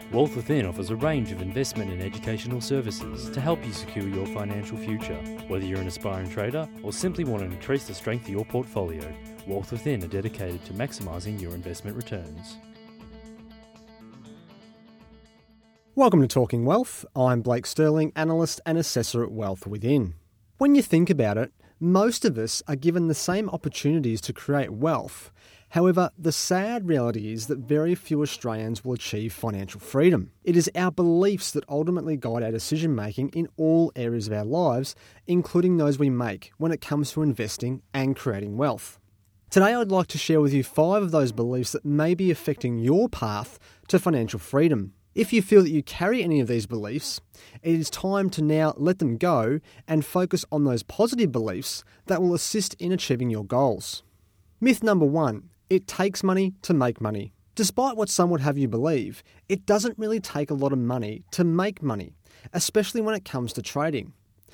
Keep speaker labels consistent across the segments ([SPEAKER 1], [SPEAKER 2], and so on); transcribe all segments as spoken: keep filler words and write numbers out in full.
[SPEAKER 1] Wealth Within offers a range of investment and educational services to help you secure your financial future. Whether you're an aspiring trader or simply want to increase the strength of your portfolio, Wealth Within are dedicated to maximising your investment returns.
[SPEAKER 2] Welcome to Talking Wealth. I'm Blake Sterling, analyst and assessor at Wealth Within. When you think about it, most of us are given the same opportunities to create wealth. However, the sad reality is that very few Australians will achieve financial freedom. It is our beliefs that ultimately guide our decision making in all areas of our lives, including those we make when it comes to investing and creating wealth. Today I'd like to share with you five of those beliefs that may be affecting your path to financial freedom. If you feel that you carry any of these beliefs, it is time to now let them go and focus on those positive beliefs that will assist in achieving your goals. Myth number one, it takes money to make money. Despite what some would have you believe, it doesn't really take a lot of money to make money, especially when it comes to trading.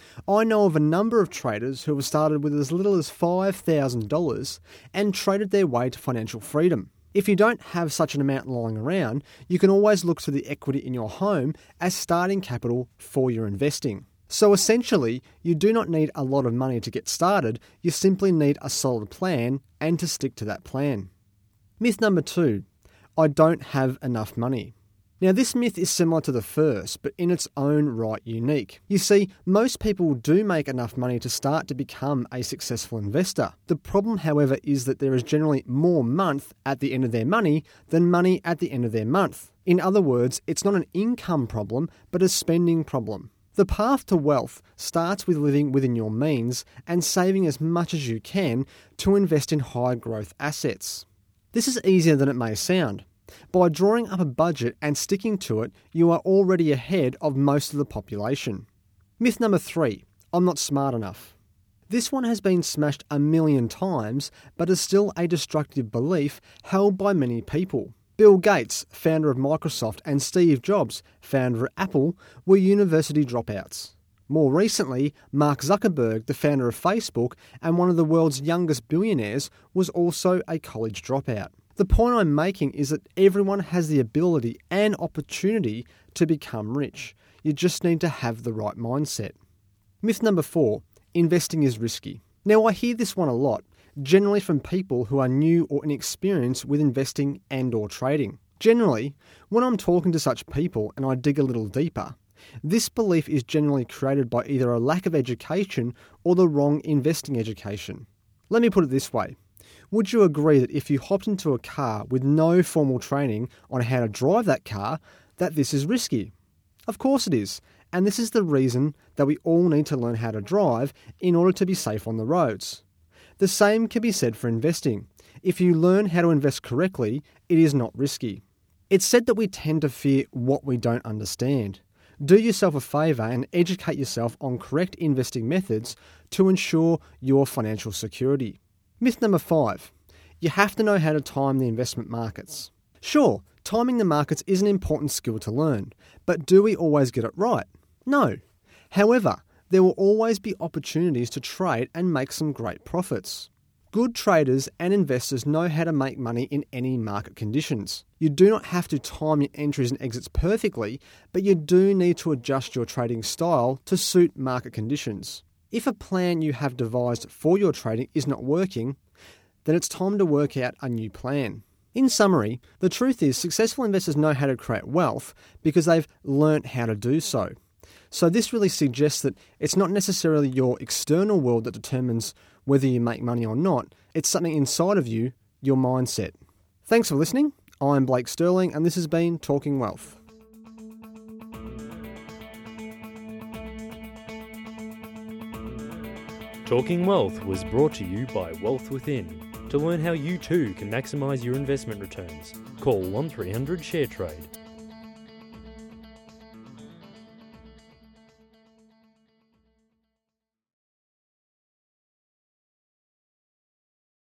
[SPEAKER 2] I know of a number of traders who have started with as little as five thousand dollars and traded their way to financial freedom. If you don't have such an amount lying around, you can always look to the equity in your home as starting capital for your investing. So essentially, you do not need a lot of money to get started, you simply need a solid plan and to stick to that plan. Myth number two, I don't have enough money. Now this myth is similar to the first, but in its own right unique. You see, most people do make enough money to start to become a successful investor. The problem, however, is that there is generally more month at the end of their money than money at the end of their month. In other words, it's not an income problem, but a spending problem. The path to wealth starts with living within your means and saving as much as you can to invest in high growth assets. This is easier than it may sound. By drawing up a budget and sticking to it, you are already ahead of most of the population. Myth number three, I'm not smart enough. This one has been smashed a million times, but is still a destructive belief held by many people. Bill Gates, founder of Microsoft, and Steve Jobs, founder of Apple, were university dropouts. More recently, Mark Zuckerberg, the founder of Facebook and one of the world's youngest billionaires, was also a college dropout. The point I'm making is that everyone has the ability and opportunity to become rich. You just need to have the right mindset. Myth number four, investing is risky. Now I hear this one a lot, generally from people who are new or inexperienced with investing and or trading. Generally, when I'm talking to such people and I dig a little deeper, this belief is generally created by either a lack of education or the wrong investing education. Let me put it this way. Would you agree that if you hopped into a car with no formal training on how to drive that car, that this is risky? Of course it is, and this is the reason that we all need to learn how to drive in order to be safe on the roads. The same can be said for investing. If you learn how to invest correctly, it is not risky. It's said that we tend to fear what we don't understand. Do yourself a favour and educate yourself on correct investing methods to ensure your financial security. Myth number five, you have to know how to time the investment markets. Sure, timing the markets is an important skill to learn, but do we always get it right? No. However, there will always be opportunities to trade and make some great profits. Good traders and investors know how to make money in any market conditions. You do not have to time your entries and exits perfectly, but you do need to adjust your trading style to suit market conditions. If a plan you have devised for your trading is not working, then it's time to work out a new plan. In summary, the truth is successful investors know how to create wealth because they've learnt how to do so. So this really suggests that it's not necessarily your external world that determines whether you make money or not. It's something inside of you, your mindset. Thanks for listening. I'm Blake Sterling and this has been Talking Wealth.
[SPEAKER 1] Talking Wealth was brought to you by Wealth Within. To learn how you too can maximise your investment returns, call one three hundred SHARE TRADE.